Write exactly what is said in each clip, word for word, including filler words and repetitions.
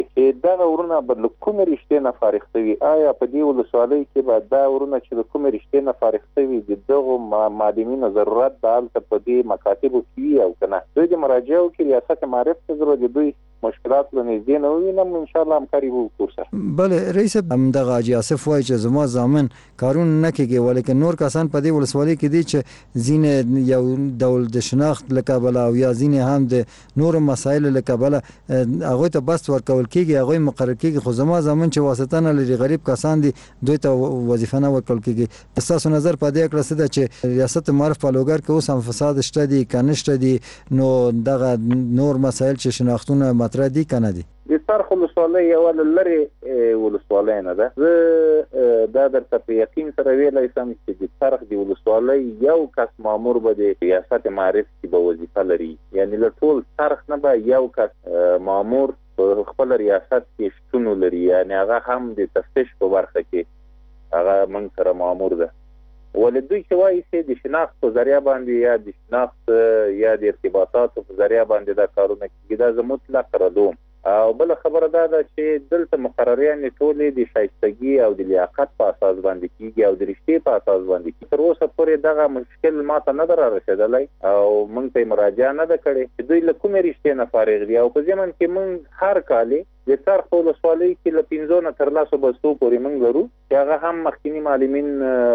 چې دغه ورونه به له کومې رشتې نه فارغ شوي. آیا په دې ولسوالۍ کې به دا ورونه چې له کومې رشتې نه فارغ شوي د دغو معلمینو ضرورت به هلته په دې مکاتبو کې وي او که نه دوی د مراجعو کې ریاست معارف ته ضرورت د دوی مشکلات له نږدې نه ووینم انشاءالله همکاري به وکړو سره. بله رئیس همدغه حاجي آصف وایي چې زما زامن کارونه نه کوي ولیکن نور کسان په دې ولسوالۍ کې دي چې ځینې یو ډول د شناخت له کبله او یا ځینې هم د نورو مسایلو له کبله هغوی ته بست ورکول کېږي هغوی مقرر کېږي خو زما زامن چې واسطه نه لري غریب کسان دي دوی ته وظیفه نه ورکول کېږي. ستاسو نظر په دې اړه څه ده چې ریاست معارف په لوګر کې اوس هم فساد شته دي که نشته دي نو دغه نور مسایل چې شناختونه مطرح دي که نه دي؟ د څرخ ولسوالۍ یوه له لرې ولسوالۍ نه ده. زه دا درته په یقین سره ویلی شم چې د څرخ د ولسوالۍ یو کس مامور به د ریاست معارف کې به وظیفه لري یعنې له ټول څرخ نه به یو کس مامور په خپل ریاست کې شتون ولري یعنې هغه هم د تفتیش په برخه کې هغه موږ سره مامور ده. ولې دوی چې وایي چې د شناخت په ذریعه باندې یا د شناخت یا د ارتباطاتو په ذریعه باندې دا کارونه کېږي دا زه مطلق ردوم. او بل خبره دا ده چې دلته مقرریان ټولې د شایستګي او د لیاقت په اساس باندې کیږي او د رشتې په اساس باندې کیږي. تر اوسه پورې دغه مشکل ماته نه در رسیدلی او موږ ته مراجعه نه ده کړې چې دوی له کومې رشتې نه فارغ دي او په ضمن کې موږ هر کال د څرخ په ولسوالۍ کې له پنځو نه تر لسو بستو پورې موږ لرو چې هغه هم مخکیني معلمین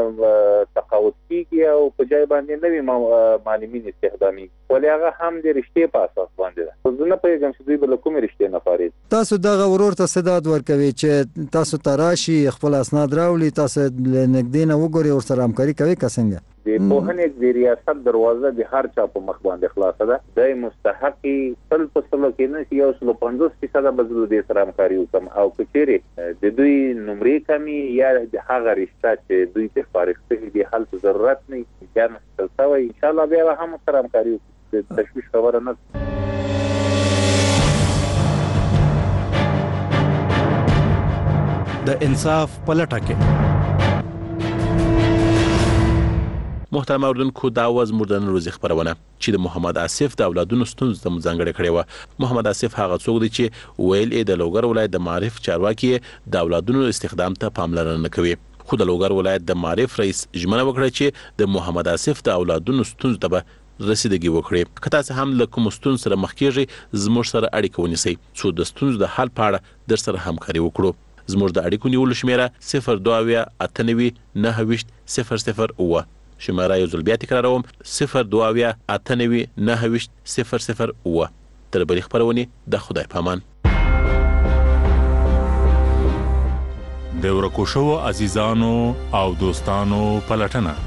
تقاعد کیږي او په ځای باندې نوي معلمین استخدامي ولې هغه هم د رشتې په اساس باندې ده. زه نه پوهېږم چې دوی به له کومې رشتې نه فارغ. تاسو دغه ورور ته څه ورکوي چې تاسو ته راشي خپل اسناد راوړي تاسو له نږدې نه وګورئ ورسره همکاري کوئ که څنګه؟ د پوهنې د ریاست دروازه د هر چا په مخ باندې خلاصه ده. دی مستحقي سل په سلو کې نه چې یو سلو پنځوس فیصده به زه د دې سره همکاري وکړم او که چیرې د دوی نمرې کمي یا د هغه رشته چې دوی ته فارغ شوي دي هلته ضرورت نه امکان حاصل شوی انشاءالله بیا به هم سره همکاري وکړو. د تشویش خبره نه د انصاف په لټه کې. محترم اوریدونکو دا و زموږ د نن ورځې خپرونه چې د محمد آصف د اولادونو ستونزو ته مو ځانګړې کړې وه. محمد آصف هغه څوک دی چې ویل یې د لوګر ولایت د معارف چارواکي د اولادونو استخدام ته پاملرنه نه کوي خو د لوګر ولایت د معارف رئیس ژمنه وکړه چې د محمد آصف د اولادونو ستونزو ته به رسیدګي وکړي. که تاسو هم له کوم ستونزو سره مخ کیږئ زموږ سره اړیکه ونیسئ څو د ستونزو د حل په اړه در سره همکاري وکړو. زموږ د اړیکو نیولو شمیره صفر دوه اویا اته نوي نهه ویشت صفر صفر اووه شمیره یو ځل بیا تکراروم صفر دوه اویا اته نوي نهه ویشت صفر صفر اووه. تر بلې خپرونې د خدای پامان. د ورکو شوو عزیزانو او دوستانو پلټنه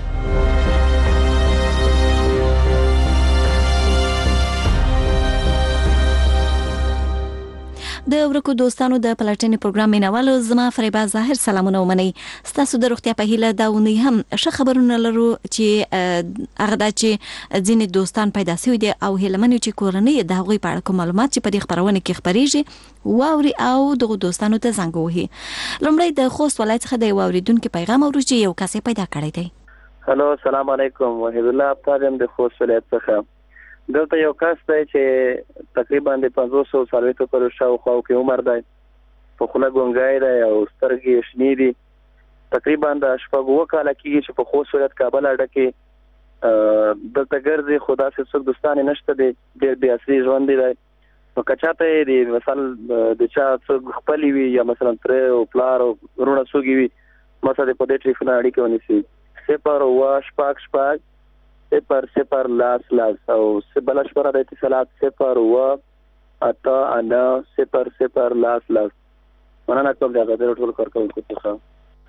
د ورکو دوستانو د پلټنې پروګرام مینوالو زما فریبا ظاهر سلامونه ومنئ. ستاسو د روغتیا په هیله دا ونی هم ښه خبرونه لرو چې هغه دا چې ځینې دوستان پیدا شوي دي او هیله منو چې کورنۍ د هغوی په اړه کوم معلومات چې په دې خپرونه کې خپریږي واوري او دغه دوستانو ته زنګ ووهي. لومړی د خوست ولایت څخه د یو اوریدونکو پیغام اورو چې یو کس پیدا کړی دی. هلو السلام علیکم وحید الله ابطال د خوست ولایت څخه. دلته یو کس دی چې تقریبا د پنځوس او څلوېښتو کلو شاوخوا کې عمر دی په خوله ګونګی دی او سترګې شنې دي. تقریبا د شپږ اووه کاله کېږي چې په خوست ولایت کابل اډه کې دلته ګرځي خو داسې څوک دوستان یې نشته دی ډېر بې اصلي ژوند دی. نو که چاته یې د مثلا د چا څوک خپلې وي یا مثلا تره او پلار او وروڼه څوک یې وي مثلا په دې ټلیفون اړیکه ونیسي صفر اووه شپږ شپږ صفر صفر لاس لاس او بله شمېره د اتصالات صفر اووه اته اته صفر صفر لاس لاس. مننه کوم د هغه ټول کارکوونکو څخه.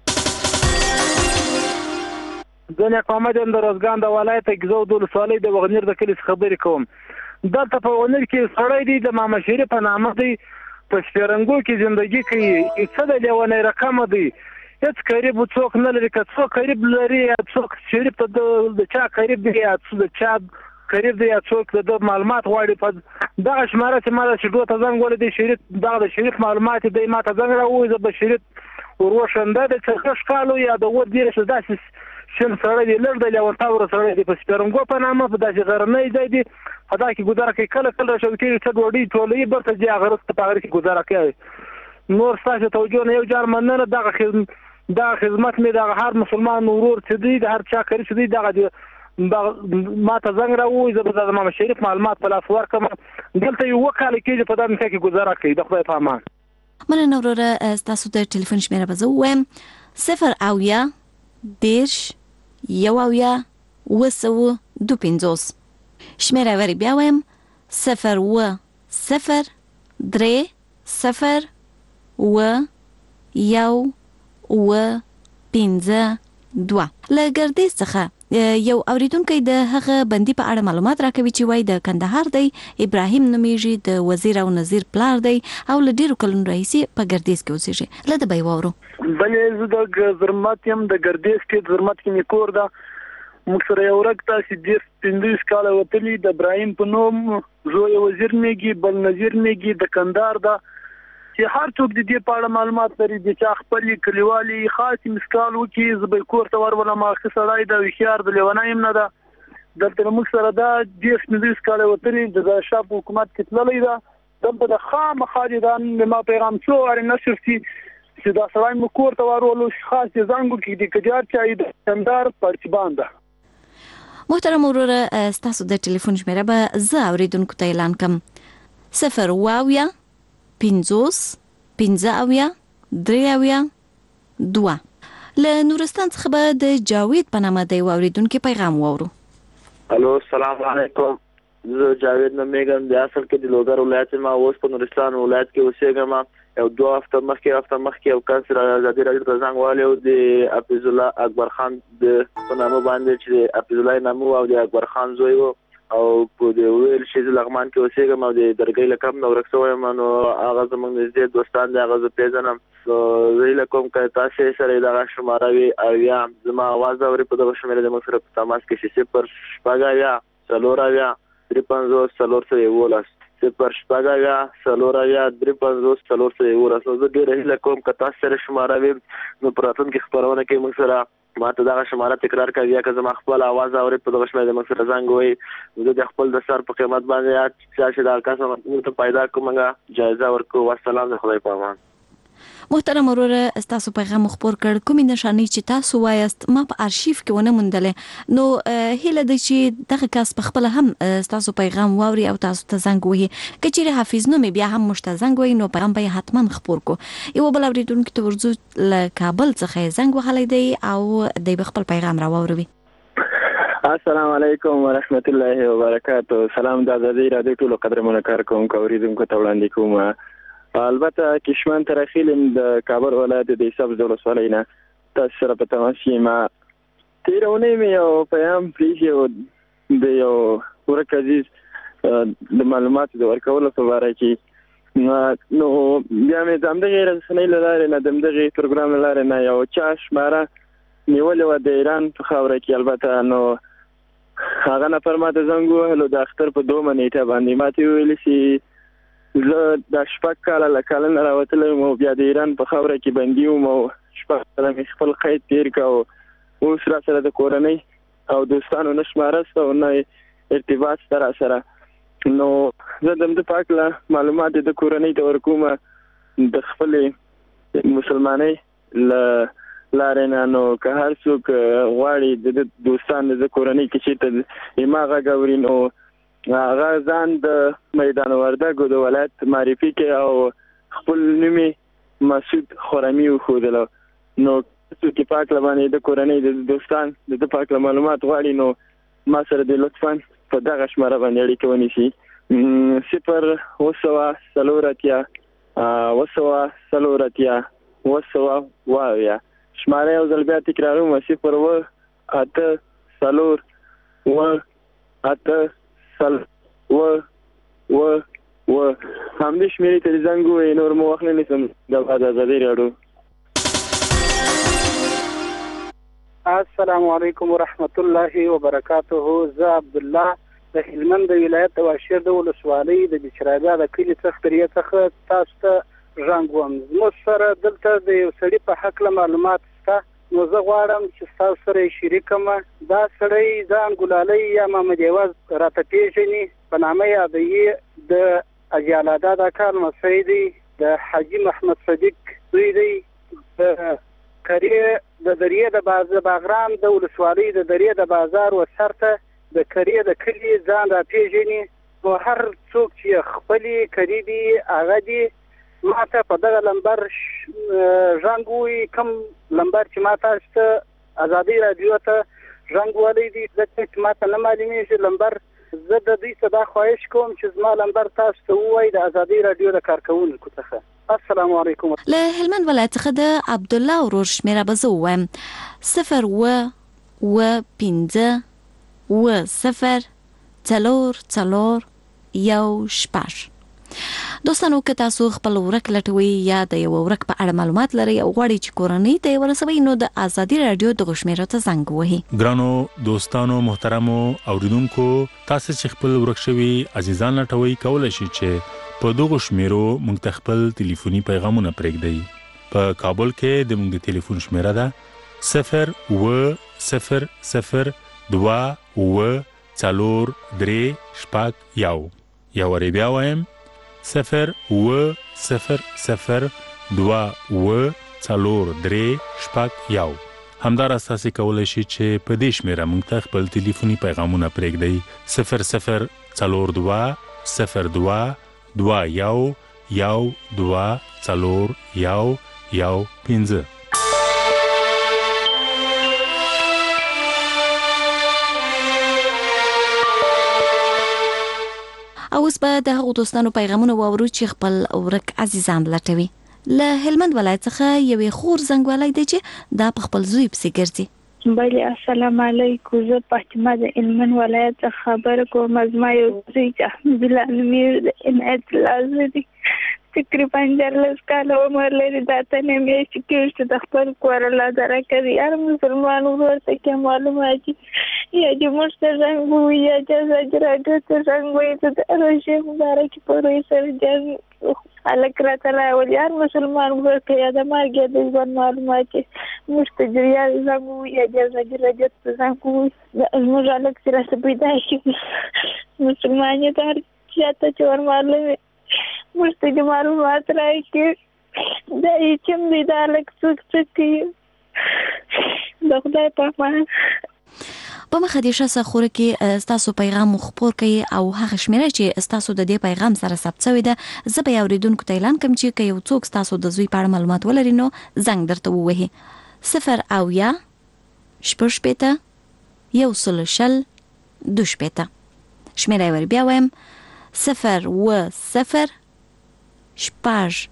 زه نیک محمد یم د روزګان د ولایت ګیزو د ولسوالۍ د وغنیر د کلي څخه خبرې کوم. دلته په وغنیر کې سړی دی د ماما شریف په نامه دی په شپېرنګو کې زندګي کوي څه د لیونی رقم دی هیڅ قریب څوک نه لري که څوک قریب لري یا څوک شریف ته د چا قریب دی یا د چا قریب دی یا څوک د معلومات غواړي په دغه شماره چې ما د شیدو ته زنګ ولی دی شریف دغه د شریف معلومات دی ما ته زنګ راووي زه به شریف وروښنده د څه ښه ښکالو یا د اووه دېرش داسې شین سړی دی لړ دی لیونتاوره سړی دی په سپېرنګو په نامه په داسې غرنی ځای دی هدا کې ګزاره کوي کله کله شوکې څه ډوډۍ ټولې برته ځي هغه رسته په هغه کې ګزاره کوي نور ستاسو توجه نه یو جار مننه دغه خدمت دا خدمت مې د هر مسلمان ورور چې دی د هر چا کړی چې دی دغه ما ته زنګ راووي زه به د امام شریف معلومات په لاس ورکړم دلته یو وکاله کېږي په دغه کې ګزاره کوي د خدای په امان مننه وروره ستاسو د ټلیفون شمیره به زه ووایم صفر اویا دېرش یو اویا اوه سوه دوه پنځوس شمیره وری بیا وایم صفر اوه صفر درې صفر اوه یو اوه پنځه دوه له ګردیز څخه یو اوریدونکی د هغه بندي په اړه معلومات راکوي چې وای د کندهار دی ابراهیم نومیږي د وزیر او نظیر پلار دی او له ډیرو کلونو راهیسې په ګردیز کې اوسېږي له د به وورو بلې زه د زرمت یم د ګردیز کې زرمت کې مې کور ده موږ سره یو ورک تاسې ډېر پنځوس کاله وتلي د ابراهیم په نوم زوی وزیر میږي بل نظیر میږي د کندهار ده چې هر څوک د دې په اړه معلومات لري د چا خپل کلیوالي خاص مسکال وکي زبې کور ته ورولم اخ سړی د وخيار د لیونایم نه ده دلته موږ سره دا ډېر پنځوس کاله وتلي د شاب حکومت کې تللی ده دلته د خام خالدان ما پیغام څو اړ نشر سي چې دا سړی مو کور ته ورولو خاص زنګو کې د کجار چای د کندهار پرچبان ده محترم وروره ستاسو د ټلیفون شمیره به زه اوریدونکو ته اعلان کوم صفر واویا پنځوس پنځه اویا درې اویا دوه له نورستان څخه به د جاوید په نامه د یو اوریدونکي پیغام واورو الو السلام علیکم زه جاوید نومیږم د اصل کې د لوګر ولایت ما اوس په نورستان ولایت کې اوسېږم یو دوه هفته مخکې هفته مخکې یو کس را ازادي راډیو ته زنګ والو د حفیظ الله اکبر خان د په نامه باندې چې حفیظ الله نامو او د اکبر خان زوی وو او په د ویل شي لغمان کې اوسېږم او د درګۍ لکم نو ورکسوي منو هغه زموږ نږدې دوستان دی هغه زه پیژنم زه له کوم کې تاسو سره دا شماروي او یا زما आवाज اوري په دغه شمیره د مخ سره په تماس کې شي صفر شپږاویا څلوراویا درې پنځوس څلور سوه یولس صفر شپږاویا څلوراویا درې پنځوس څلور سوه یولس زه ډېر هیله کوم که تاسو سره شماروي نو په راتلونکي خبرونه کې موږ سره ما ته دغه شماره تکرار کوي یا که زما خپل आवाज اوري په دغه شمیره د مخ سره زنګ وي زه د خپل د سر په قیمت باندې چې دا کاسه مو ته پیدا کومه جایزه ورکو والسلام د خدای په امان محترم وروره تاسو پیغام خبر کړ کومې نشانی چې تاسو وایست ما په ارشیف کې ونه موندلې نو هله د چې دغه کس په خپل هم تاسو پیغام واوري او تاسو ته زنګ وهي کچېره حافظ نو مې بیا هم مشته زنګ وهي نو پیغام به حتما خبر کو یو بل اوریدونکو ته ورزو له کابل څخه زنګ وهلې دی او د خپل پیغام راووروي السلام علیکم ورحمت الله وبرکاته سلام د آزادۍ رادیو ټولو قدرمنو کارکونکو اوریدونکو ته وړاندې کوم البته کشمن ترخیلم د کابل ولایت د سبز ولسوالۍ نه تاسو سره په تماس یم تیرونه مې یو پیغام پریږدي د یو ورک عزیز د معلوماتو د ورکولو په اړه کې نو بیا مې دمدغه رسنۍ لاره نه دمدغه پروګرام لاره نه یو چا شماره نیولې و د ایران په خاوره کې البته نو هغه نه پرماته زنګ وهلو د اختر په دوه منېټه باندې ماته ویل شي زه د شپږ کاله له کاله نه راوتلم او بیا د ایران په خاوره کې بندي وم او شپږ کاله مې خپل قید تېر کړ اوس را سره د کورنۍ او دوستانو نه شماره شته او نه ارتباط شته را سره نو زه د همده په هکله معلومات د کورنۍ ته ورکوم د خپلې مسلمانۍ له لارې نه نو که هر څوک غواړي د دوستان د کورنۍ کې چې ایما غږ اوري نو هغه ځان د میدان وردګو د ولایت معرفي کې او خپل نوم مسعود خرمی وښودل نو څوک پاک لبانې د کورنۍ د دوستان د پاک معلومات غواړي نو ما سره د لطفاً په دغه شماره باندې اړیکه ونیسي صفر اوسوا څلوراتیا اوسوا څلوراتیا اوسوا واویا شماره یو ځل بیا تکراروم صفر و اته څلور و اته سل و و و همدې شمیرې ته زنګ وې نور مو وخت نه نیسم د آزادۍ راډیو السلام علیکم ورحمت الله وبرکاته زه عبد الله د هلمند ولایت د واشیر د ولسوالۍ د بچرابیا د کلی څخه څخه تاسو ته ژوند وم زموږ سره دلته د یو سړي په حق له معلومات شته نو زه غواړم چې تاسو سره شریکم. دا سړی ځان ګلالي یا محمد ایواز راته پیژني، په نامه یادوي د اجالادا د کار مسعود دی، د حاجی محمد صدیق دوی دی، د کریه د دریه د بازار باغرام د ولسوالۍ د دریه د بازار وسرته د کریه د کلی ځان را پیژني. نو هر څوک چې خپلې کری دي هغه دي ما ته په دغه لمبر ژوند وي، کوم لمبر چې ما تاسو ته ازادي رادیو ته ژوند ولې دي چې ما ته نه معلومیږي لمبر. زه د دوی څخه دا خواهش کوم چې زما لمبر تاسو ته ووایي د ازادي رادیو د کارکونکو څخه. السلام علیکم. له هلمند ولایت څخه د عبد الله ورور شمیره به زه ووایم صفر و و پنځه و صفر څلور څلور یو شپږ. دوستانو که تاسو خپل ورک لټوي یا د یو ورک په اړه معلومات لرئ او غواړئ چې کورنۍ ته ورسوي نو د ازادي رادیو د شمیرو ته زنګ ووهئ. ګرانو دوستانو محترمو اوریدونکو، تاسو چې خپل ورک شوي عزیزان لټوي کولای شئ چې په دغه شمیرو موږ ته خپل ټلیفوني پیغامونه پرېږدئ. په کابل کې د موږ د ټلیفون شمیره ده صفر و صفر صفر دوه و څلور درې شپږ یو. یا وری بیا وایم صفر و صفر صفر دوه و څلور درې شپږ یو. همداراز تاسو کولای شئ چې په دې شمیره موږ ته خپل ټلیفوني پیغامونه پرېږدئ صفر صفر څلور دوه صفر دوه دوه یو یو دوه څلور یو یو پنځه. او اوس به د هغو دوستانو پیغامونه واورو چې خپل ورک عزیزان لټوي. له هلمند ولایت څخه یوې خور زنګ وهلی دی چې دا په خپل زوی پسې ګرځي. بله السلام علیکم. زه فاطمه د هلمند ولایت څخه خبره کوم. زما یو زوی چې احمدالله نومیږي د عنایت الله زوی دی، تقریبا دیارلس کاله عمر لري. دا ته نه میاشتې کېږي چې د خپل کور الله دره کوي. هر مسلمان ورور ته کې معلومات یا چې موږ ته زنګ ووایي یا چې ازادي راډیو ته زنګ ووایي چې د روژې مبارکې په روی سره جنګ هلک راته راولي. هر مسلمان ورور ته یا د مرګ یا د ژوند معلومات موږ ته یا زنګ ووایي یا چې ازادي راډیو ته زنګ ووایي. زموږ هلک چې راته پیدا شي مسلمان یې ته هر چا ته چې ور معلوم وي موږ ته د معلومات راکړي. دا یې چم دی دا هلک څوک څه کوي د خدای په امان. په مخه دې شه خوره کې ستاسو پیغام خپور کړئ او هغه شمیره چې ستاسو د دې پیغام سره ثبت شوی ده زه به اوریدونکو ته اعلان کوم چې که یو څوک ستاسو د زوی په اړه معلومات ولري نو زنګ درته ووهي. صفر اویا شپږ شپېته یو سل شل دوه شپېته. شمیره یې ور بیا وایم صفر و صفر شپږ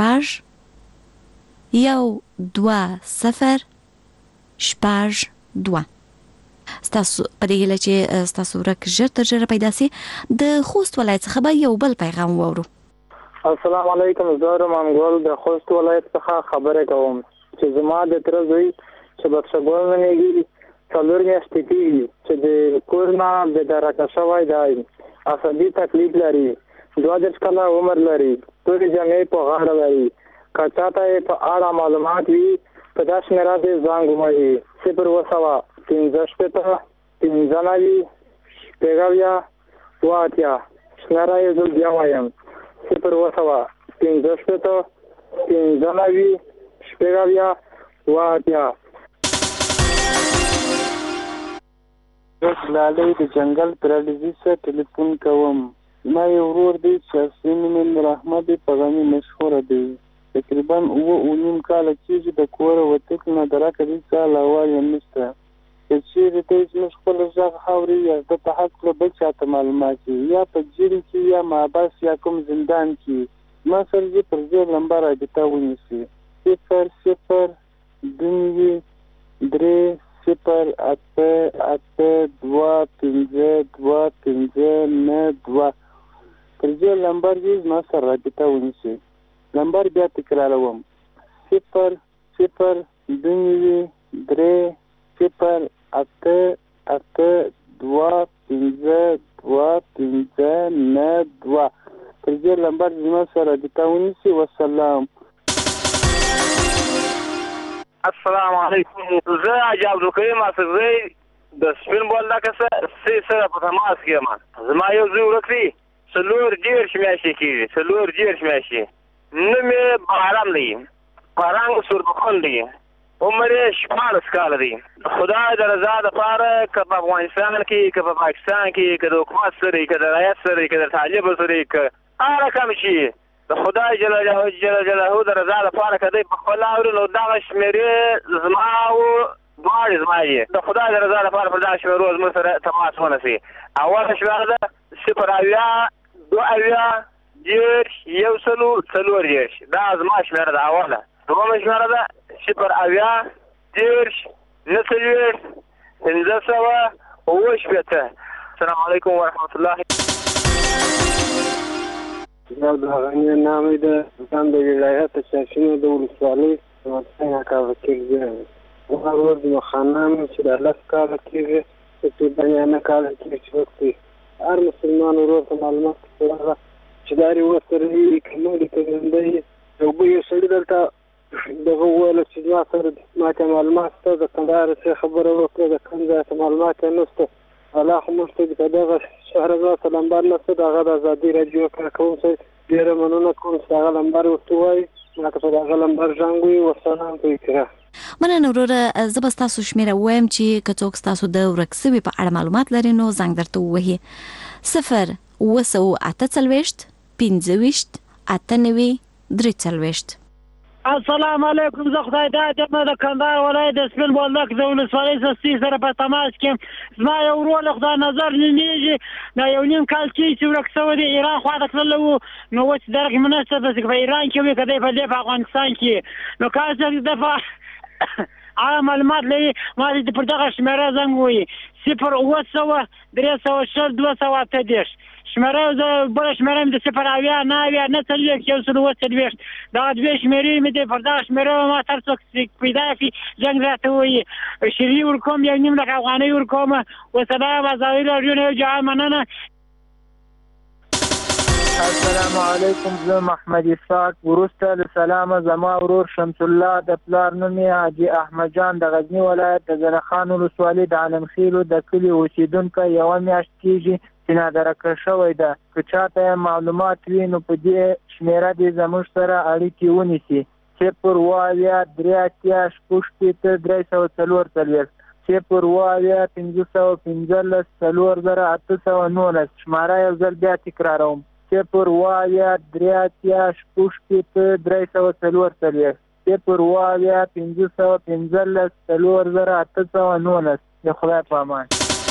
شپږ یو دوه صفر شپږ دوه. ستاسو په دې هیله چې ستاسو ورک ژر تر ژره پیدا سي. د خوست ولایت څخه به یو بل پیغام واورو. السلام علیکم. زه رمانګل د خوست ولایت څخه خبره کوم چې زما د تر زوی چې بخښګل نهږي څلور میاشتې کېږي چې د کور نه بېدرکه شوی دی، عصبي تکلیف لري، دوه دېرش کاله عمر لري، ټولې جامې په غاړه لري. که چاته یې په اړه معلومات وي په دا شمېره دې زنګ ووهي صفر اوه سوه پنځه شپېته پنځه نوي شپږ اویا اوه اتیا. شمېره یې زه بیا وایم صفر اوه سوه پنځه شپېته پنځه نوي شپږ اویا اوه اتیا. زه لالی د جنګل پراليزي څخه ټلیفون کوم. ما یو ورور دی چې اصلي نوم یې رحمت دی، په غني مشهوره دی. تقریبا اوه اوه نیم کاله کېږي د کوره وتلي نه درکه دې څه علاوه یې نشته. که چېرې ته زموږ خپل غږ اوري یا د په هکله بل چاته معلومات وي یا په جیل کې یا محبس یا کوم زندان کې ما سره دې پر ځای لمبه رابطه ونیسي صفر صفر دوه درې صفر اته اته دوه پنځه دوه پنځه نه دوه پر ځای لمبر دې زما سره رابطه ونیسي. لمبر بیا تکراروم صفر صفر دوه درې صفر اته اته دوه پنځه دوه پنځه نه دوه پر دې لمبر زما سره رابطه ونیسي. والسلام. السلام علیکم. زه اجازه وکړم اساسي د سپین بول دا کسه سي سره په تماس کې ما زما یو زوی ورکړي څلور ډېر شمیاشي کېږي څلور ډېر شمیاشي نه مې باران دی باران سوربخون دی عمر شپاړس کاله دی. خدای د رضا دپاره که په افغانستان کې که په پاکستان کې که د حکومت سره که د رعیت سره که د طالب سره که هر رقم شي د خدای جل جلاله د رضا دپاره که دی په خپل اوري نو دغه شمېرې زما او دواړې زما یې د خدای د رضا دپاره پر دغه شمېرو زموږ سره تماس ونیسي. اوله شمېره ده صفر اویا دوه اویا دېرش یو سلو څلور دېرش دا زما شمېره ده اوله. دومره شمېره ده صفر اویا دېرش نهه څلوېښت پنځه سوه اووه شپېته. السلام علیکم ورحمت الله. دا د غنی نامې د ځان د ولایت شاشینو د ولسوالۍ څنګه کار کوي. هغه ورځ مخانام چې د لاس کار کوي چې د نه کار کوي چې هر مسلمان ورور ته معلومات ورغه چې داري وسره یې کومه کوي یو به یو سړي دلته دغه ویل چې ما سره ما ته معلومات ته د کندهار څخه خبره وکړه د کندهار معلومات نشته الله خو مستګ ته دغه شهرزاد لمبر نشته دغه د ازادي راډیو کار کوم څه ډیره مننه کوم چې هغه لمبر وتوي ما ته په دغه لمبر ژوندوي وسلام کوي کړه. مننه وروره. زه به ستاسو شمېره ووایم چې که څوک ستاسو د ورک سوي په اړه معلومات لري نو زنګ درته ووهي. صفر اووه سوه اته څلوېښت پنځه ویشت اته نوي درې څلوېښت. السلام علیکم. زه خدای داد یم د کندهار ولایت د سپین بولدک د ولسوالۍ سستي سره په تماس کې زما یو ورور خدای نظر نومیږي دا یو نیم کال کې چې ورک شوی دی ایران خوا ته تللی و نو اوس درک مې نشته چې په ایران کې وي که دی په دې په افغانستان کې نو کله چې دفعه هغه معلومات لري ما دې پر دغه شمېره زنګ ووایي صفر اووه سوه درې سوه شل دوه سوه اته دېرش. شمېره زه بله شمېره مې د صفر اویا نه اویا نه څلوېښت یو سل اووه څلوېښت دغه دوې شمېرې مې دې پر دغه شمېره ما ته هر څوک پیدا کړي جنګ راته ووایي شیري ورکوم یو نیم لک افغانۍ ورکوم. وسلام. ازادي راډیو نه یو جهان مننه. السلام علیکم. زه محمد اسحاق. وروسته له سلامه زما ورور شمس الله د پلار نوم یې حاجي احمد جان د غزني ولایت د زرخان ولسوالۍ د عالمخیلو د کلي اوسېدونکی یوه میاشت کېږي چې نادرکه شوی ده. که چاته معلومات وي نو په دې شمېره دې زموږ سره اړیکې ونیسي. صفر اووه اویا درې اتیا شپږ شپېته درې سوه څلور څلوېښت صفر اووه اویا پنځه سوه پنځلس څلور زره اته سوه نولس. شماره یو ځل بیا تکراروم صفر اووه اویا درې اتیا شپږ شپېته درې سوه څلور څلوېښت صفر اووه اویا پنځه سوه پنځلس څلور زره اته سوه نولس. د خدای په امان.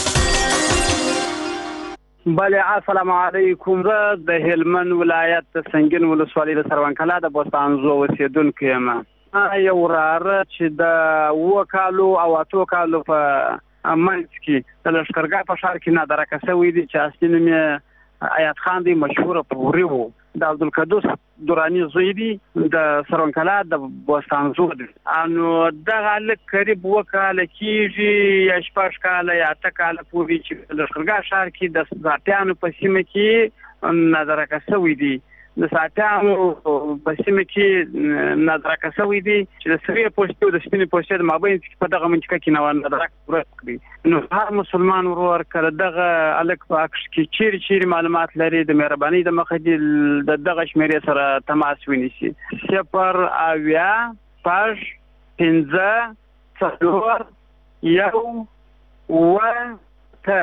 بله السلام علیکم. زه د هلمند ولایت د سنګین ولسوالۍ د سروانکلا د بوستانزو اوسېدونکی یم. یو وراره چې د اووه کالو او اتو کالو په منځ کې د لښکرګاه په ښار کې نادرکه شوی دی چې اصلي نوم یې آیات خان دی مشهوره پوري و د عبدالقدوس دوراني زوی دی د سروانکلا د بوستانزو دی. نو دغه هلک قریب اووه کاله کېږي یا شپږ کاله یا اته کاله پورې چې د لښکرګاه ښار کې د ساتیانو په سیمه کې نادرکه شوی دی. د ساتیانو په سیمه کې نادرکه شوی دی چې د سرې پوستې او د سپینې پوستې د مابین کې په دغه منطقه کې نو نادرکه ورک کړي. نو هر مسلمان ورور کله دغه هلک په عکس کې چیرې چیرې معلومات لري د مهربانۍ د مخه دې د دغه شمېرې سره تماس ونیسي. صفر اویا شپږ پنځه څلور یو اووه ته.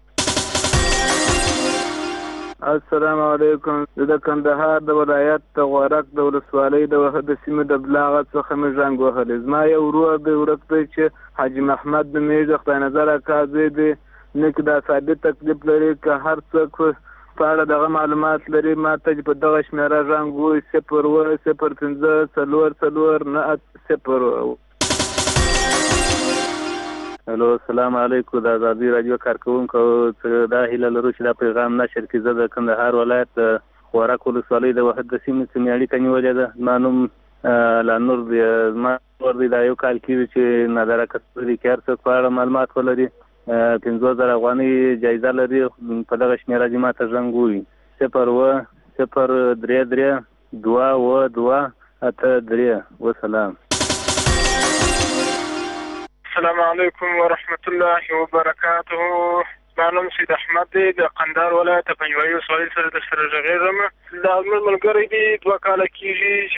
السلام علیکم. زه د کندهار د ولایت د غورک د ولسوالۍ د وحده سیمې د بلاغت څخه مې زنګ وهلی. زما یو ورور دی ورک دی چې حاجي محمد نومېږي د خدای نظر اکا زوی دی. نه کې دا ثابت تکلیف لري که هر څوک په اړه دغه معلومات لري ما ته په دغه شمېره زنګ ووایي صفر اووه صفر پنځه څلور څلور نه صفر. هلو السلام علیکم. د ازادي راډیو کارکوونکو دا هیله لرو چې دا پیغام نشر کړي. زه د کندهار ولایت د غورک ولسوالۍ د وحده سیمې څخه اړیکه نیولې ده. زما نوم لانور دی. زما ورور دی دا یو کال کېږي چې نادرکه شوی دی. که هر څوک په اړه معلومات ولري پنځوس زره افغانۍ جایزه لري. په دغه شمېره دې ما ته زنګ ووایي صفر اووه صفر درې درې دوه اووه دوه اته درې. وسلام. السلام علیکم ورحمت الله وبرکاته. ما نوم سید احمد دی د قندهار ولایت پنجوایي ولسوالۍ سره در سره غږېږم. دا زموږ ملګری دی دوه کاله کېږي